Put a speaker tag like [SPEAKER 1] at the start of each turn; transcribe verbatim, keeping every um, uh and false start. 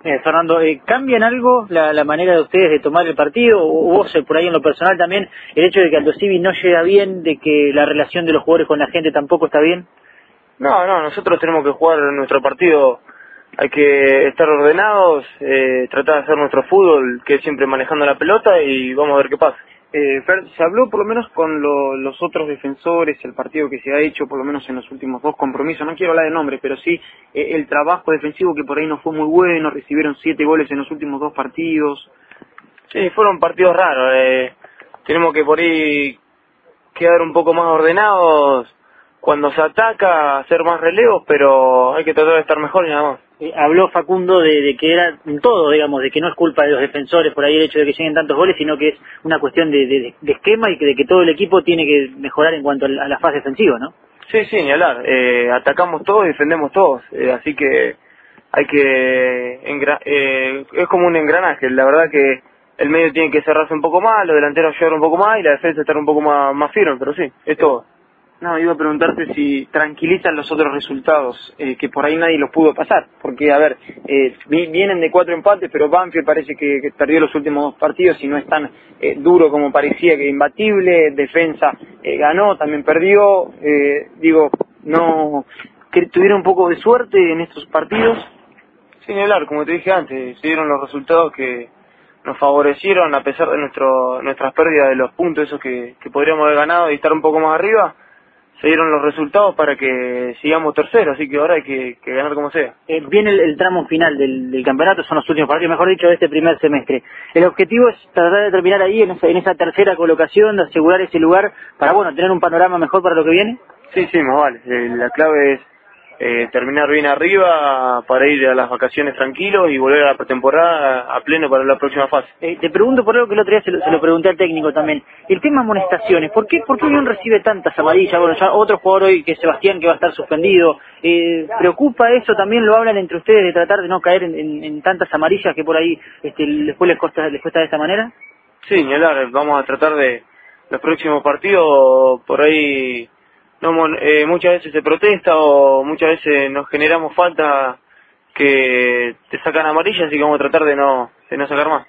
[SPEAKER 1] Eh, Fernando, eh, ¿cambian algo la, la manera de ustedes de tomar el partido? O vos, eh, por ahí en lo personal también, el hecho de que Aldo Civi no llega bien, de que la relación de los jugadores con la gente tampoco está bien?
[SPEAKER 2] No, no, nosotros tenemos que jugar nuestro partido, hay que estar ordenados, eh, tratar de hacer nuestro fútbol, que es siempre manejando la pelota y vamos a ver qué pasa.
[SPEAKER 3] Eh, Fer, se habló por lo menos con lo, los otros defensores, el partido que se ha hecho por lo menos en los últimos dos compromisos, no quiero hablar de nombre, pero sí eh, el trabajo defensivo que por ahí no fue muy bueno, recibieron siete goles en los últimos dos partidos.
[SPEAKER 2] Sí, fueron partidos raros, eh, tenemos que por ahí quedar un poco más ordenados cuando se ataca, hacer más relevos, pero hay que tratar de estar mejor y nada más.
[SPEAKER 1] Eh, habló Facundo de, de que era un todo, digamos, de que no es culpa de los defensores por ahí el hecho de que lleguen tantos goles, sino que es una cuestión de, de, de esquema y que, de que todo el equipo tiene que mejorar en cuanto a la, a la fase defensiva, ¿no?
[SPEAKER 2] Sí, sí, ni hablar, eh, atacamos todos y defendemos todos, eh, así que hay que, engra eh, es como un engranaje, la verdad que el medio tiene que cerrarse un poco más, los delanteros llegar un poco más y la defensa estar un poco más, más firme, pero sí, es todo.
[SPEAKER 3] No, iba a preguntarte si tranquilizan los otros resultados, eh, que por ahí nadie los pudo pasar, porque, a ver, eh, vi, vienen de cuatro empates, pero Banfield parece que, que perdió los últimos dos partidos y no es tan eh, duro como parecía, que imbatible, Defensa eh, ganó, también perdió, eh, digo, no, que tuvieron un poco de suerte en estos partidos.
[SPEAKER 2] Sin hablar, como te dije antes, se dieron los resultados que nos favorecieron a pesar de nuestro nuestras pérdidas de los puntos esos que, que podríamos haber ganado y estar un poco más arriba. Se dieron los resultados para que sigamos terceros, así que ahora hay que, que ganar como sea.
[SPEAKER 1] Eh, viene el, el tramo final del, del campeonato, son los últimos partidos, mejor dicho, de este primer semestre. El objetivo es tratar de terminar ahí, en esa, en esa tercera colocación, de asegurar ese lugar para, bueno, tener un panorama mejor para lo que viene.
[SPEAKER 2] Sí, sí, más vale. Eh, la clave es eh, terminar bien arriba para ir a las vacaciones tranquilos y volver a la pretemporada a pleno para la próxima fase.
[SPEAKER 1] Eh, te pregunto por algo que el otro día se lo, se lo pregunté al técnico también. El tema amonestaciones, ¿por qué, por qué Unión recibe tantas amarillas? Bueno, ya otro jugador hoy, que es Sebastián, que va a estar suspendido. Eh, ¿Preocupa eso? ¿También lo hablan entre ustedes de tratar de no caer en, en, en tantas amarillas que por ahí este, después les cuesta, les cuesta de esta manera?
[SPEAKER 2] Sí, ni hablar, vamos a tratar de los próximos partidos, por ahí no eh, muchas veces se protesta o muchas veces nos generamos falta que te sacan amarillas, así que vamos a tratar de no, de no sacar más.